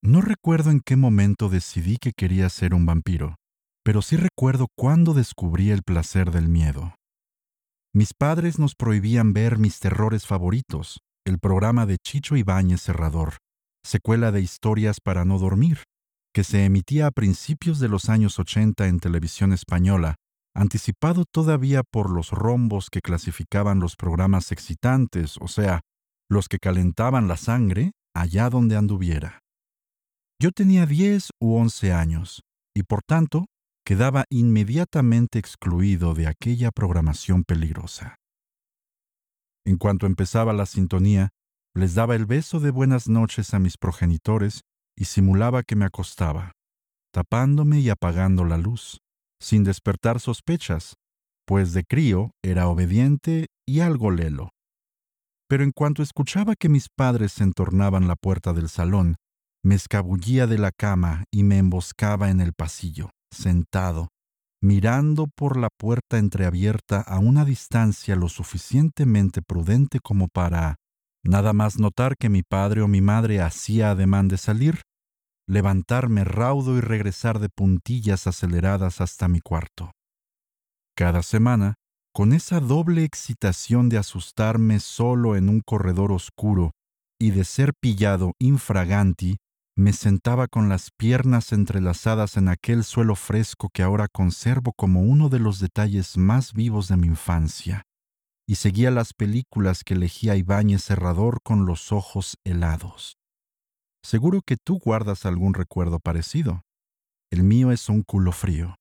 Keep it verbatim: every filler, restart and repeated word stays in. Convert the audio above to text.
No recuerdo en qué momento decidí que quería ser un vampiro, pero sí recuerdo cuándo descubrí el placer del miedo. Mis padres nos prohibían ver mis terrores favoritos, el programa de Chicho Ibáñez Serrador, secuela de Historias para no dormir, que se emitía a principios de los años ochenta en televisión española, anticipado todavía por los rombos que clasificaban los programas excitantes, o sea, los que calentaban la sangre allá donde anduviera. Yo tenía diez u once años y, por tanto, quedaba inmediatamente excluido de aquella programación peligrosa. En cuanto empezaba la sintonía, les daba el beso de buenas noches a mis progenitores y simulaba que me acostaba, tapándome y apagando la luz, sin despertar sospechas, pues de crío era obediente y algo lelo. Pero en cuanto escuchaba que mis padres entornaban la puerta del salón, me escabullía de la cama y me emboscaba en el pasillo, sentado, mirando por la puerta entreabierta a una distancia lo suficientemente prudente como para, nada más notar que mi padre o mi madre hacía ademán de salir, levantarme raudo y regresar de puntillas aceleradas hasta mi cuarto. Cada semana, con esa doble excitación de asustarme solo en un corredor oscuro y de ser pillado infraganti, me sentaba con las piernas entrelazadas en aquel suelo fresco que ahora conservo como uno de los detalles más vivos de mi infancia, y seguía las películas que elegía Ibáñez Serrador con los ojos helados. Seguro que tú guardas algún recuerdo parecido. El mío es un culo frío.